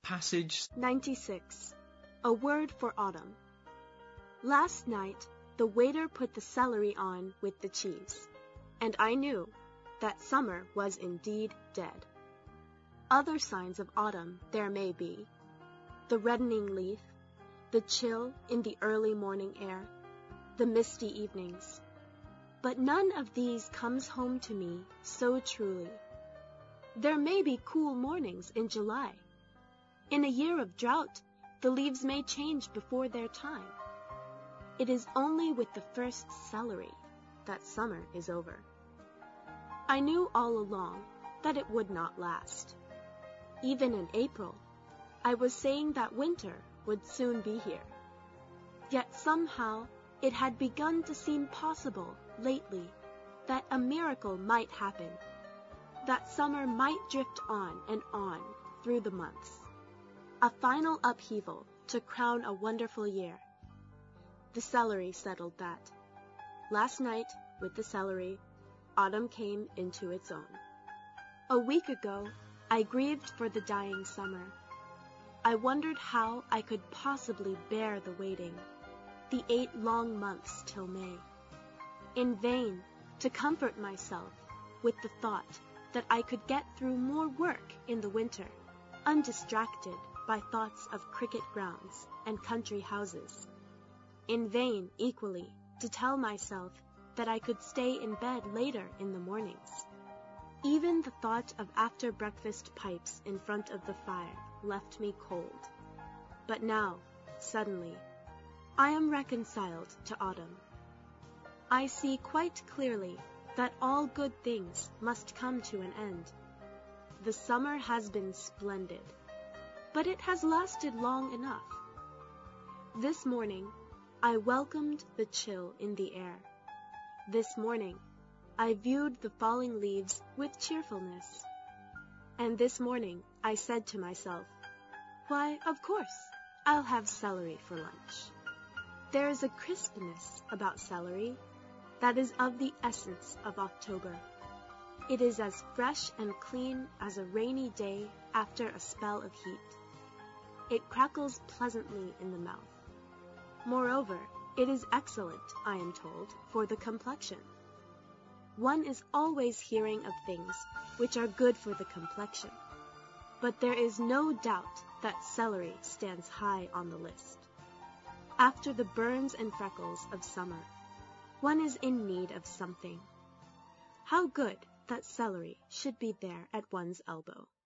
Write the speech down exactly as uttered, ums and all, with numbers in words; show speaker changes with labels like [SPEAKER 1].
[SPEAKER 1] Passage
[SPEAKER 2] ninety-six. A word for autumn. Last night, the waiter put the celery on with the cheese, and I knew that summer was indeed dead. Other signs of autumn there may be, the reddening leaf, the chill in the early morning air, the misty evenings. But none of these comes home to me so truly. There may be cool mornings in July. In a year of drought, the leaves may change before their time. It is only with the first celery that summer is over. I knew all along that it would not last. Even in April, I was saying that winter would soon be here. Yet somehow it had begun to seem possible lately that a miracle might happen, that summer might drift on and on through the months. A final upheaval to crown a wonderful year. The celery settled that. Last night, with the celery, autumn came into its own. A week ago, I grieved for the dying summer. I wondered how I could possibly bear the waiting, the eight long months till May. In vain to comfort myself with the thought that I could get through more work in the winter, undistracted by thoughts of cricket grounds and country houses. In vain, equally, to tell myself that I could stay in bed later in the mornings. Even the thought of after-breakfast pipes in front of the fire left me cold. But now, suddenly, I am reconciled to autumn. I see quite clearly that all good things must come to an end. The summer has been splendid, but it has lasted long enough. This morning, I welcomed the chill in the air. This morning, I viewed the falling leaves with cheerfulness. And this morning, I said to myself, why, of course, I'll have celery for lunch. There is a crispness about celery that is of the essence of October. It is as fresh and clean as a rainy day after a spell of heat. It crackles pleasantly in the mouth. Moreover, it is excellent, I am told, for the complexion. One is always hearing of things which are good for the complexion, but there is no doubt that celery stands high on the list. After the burns and freckles of summer, one is in need of something. How good that celery should be there at one's elbow.